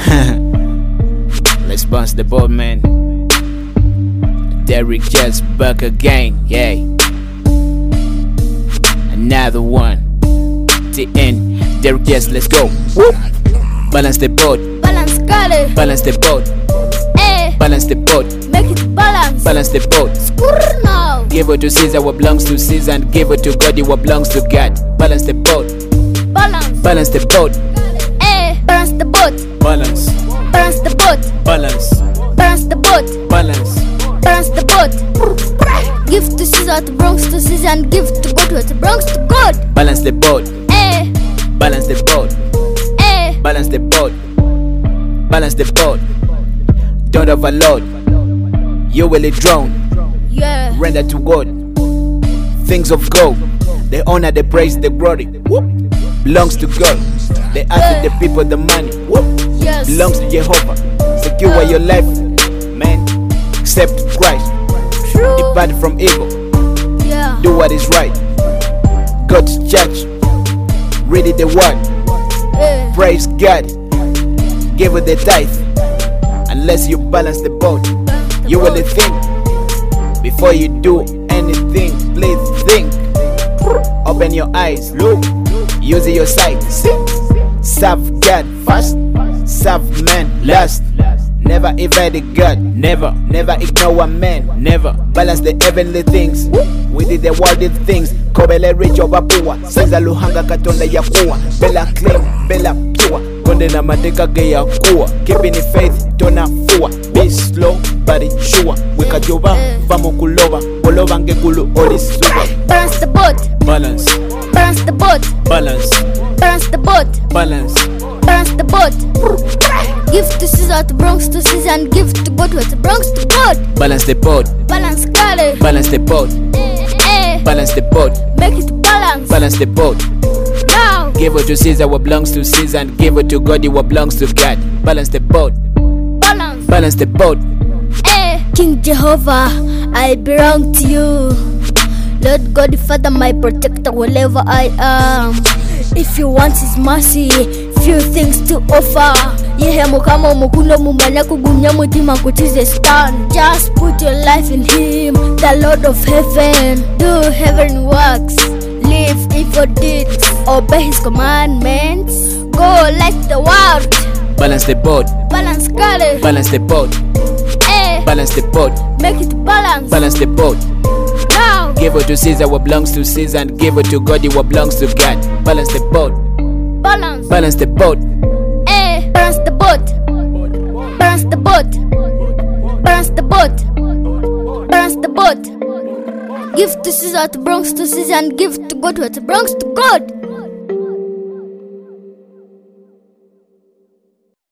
Let's bounce the boat, man. Derek just back again, yay. Another one. The end. Derek just, let's go. Whoop. Balance the boat. Balance, got it. Balance the boat. Balance the boat. Make it balance. Balance the boat. Skurr now. Give it to Caesar what belongs to Caesar, and give it to God what belongs to God. Balance the boat. Balance. Balance the boat. Balance the boat. Balance. Balance the boat. Balance. Balance the boat. Balance. Balance the boat. Give to Caesar what belongs to Caesar, and give to God what belongs to God. Balance the boat. Balance the boat. Balance the boat. Balance the boat. Don't overload. You will drown. Yeah. Render to God. Things of gold. The honor, the praise, the glory. Whoop. Belongs to God. The earth, the people, the money. Whoop. Yes. Belongs to Jehovah. Secure your life, man. Accept Christ. True. Depart from evil. Yeah. Do what is right. Go to church. Read the word. Praise God. Give it the tithe. Unless you balance the boat, you will think. Before you do anything, please think. Open your eyes, look. Use your sight. Serve God first. Serve man last. Never evade God. Never ignore a man. Never balance the heavenly things with the worldly things. Kobele rich over poor. Sinza luhanga katonda ya kuwa. Bella clean, bella pure. Konde na mateka ge ya kuwa. Keeping the faith, tona fuwa. Be slow, but it's sure. Weka joba, vamo kulova. Bolova ngekulu oli suwa. Balance the boat. Balance. Balance the boat. Balance. Balance the boat. Balance. Balance the boat. Give to Caesar what belongs to Caesar, and give to God what belongs to God. Balance the boat. Balance, got it. Balance the boat. Balance the boat. Make it balance. Balance the boat. Now. Give it to Caesar what belongs to Caesar, and give it to God what belongs to God. Balance the boat. Balance. Balance the boat. King Jehovah, I belong to you. Lord God, Father, my protector, wherever I am. If you want His mercy, few things to offer. Yehe mukama umukundo mumanya kugunya mutima kutize stand. Just put your life in Him, the Lord of heaven. Do heaven works, live evil deeds, obey His commandments. Go like the world. Balance the boat. Balance, got it. Balance the boat. Balance the boat. Make it balance. Balance the boat. Now. Give it to Caesar what belongs to Caesar, and give it to God what belongs to God. Balance the boat. Balance. Balance the boat. Balance the boat. Balance the boat. Balance the boat. Balance the boat. Give to Caesar what belongs to Caesar, and give to God what belongs to God.